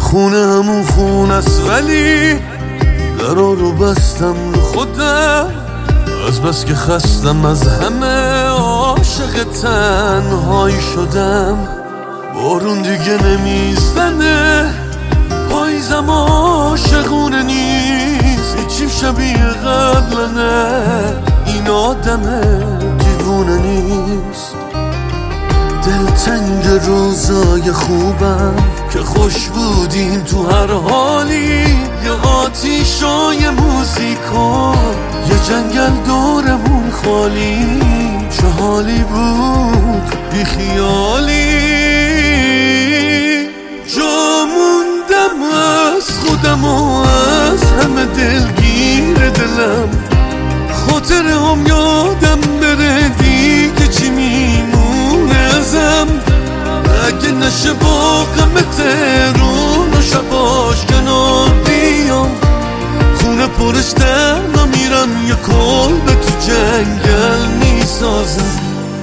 خونه همون خونه است ولی درا رو بستم رو خودم، از بس که خستم از همه عاشق تنهایی شدم. بارون دیگه نمیزنه، پاییزم عاشقونه نیست، هیچیم شبیه قبلنه، این آدم دیوونه نیست. دلتنگ روزای خوبم که خوش بودیم تو هر حالی، یه آتیشای موزیکا، یه جنگل دورمون خالی، چه حالی بود بی خیالی. جا موندم از خودم و از همه دلگیر دلم، خاطره هم یادم بره دیگه چی میمونه ازم. اگه نشه با غم تهرون و شباش کنار بیام، خونه پرش تنها میرم، یه کلبه تو جنگل میسازم.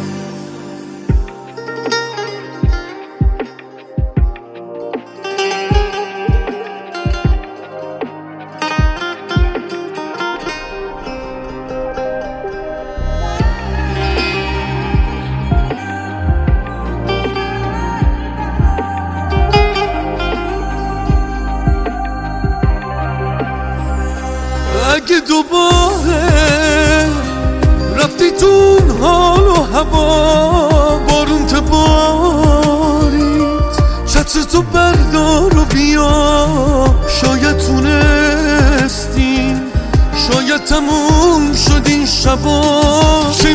اگه دوباره رفتی تو حال و هوا، بارون تبارید، چتر تو بردار و بیا، شاید تونستیم، شاید تموم شد این شبا. چه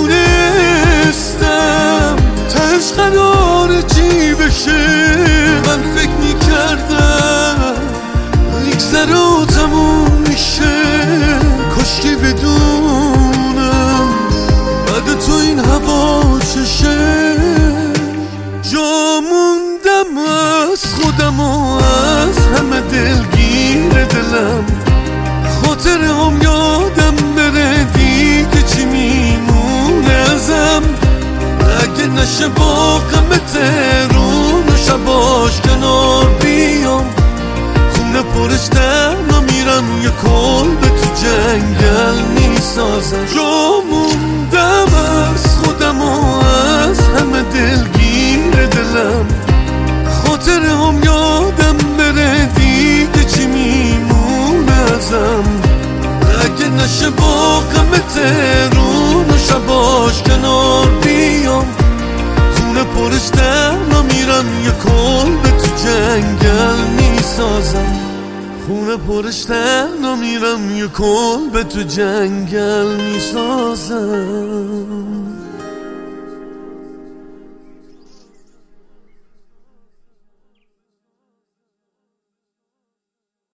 میدونستم تهش قراره چی بشه، من فکر میکردم میگذره و تموم میشه، کاشکی بدونم بعد تو این هوا چشه. جا موندم از خودم و از همه دلگیر دلم، خاطره هم یادم بره دیگه چی میمونه ازم. اگه نشه با غم تهرون و شباش کنار بیام، خونه پرش تنها میرم، یه کلبه تو جنگل میسازم. جا موندم از خودم و از همه دلگیر دلم، خاطره هم یادم بره دیگه چی میمونه ازم. اگه نشه با غم تهرون و شباش کنار بیام، خونه پرش تنها میرم، یه کلبه تو جنگل میسازم. خونه پرش تنها میرم، یه کلبه تو جنگل میسازم.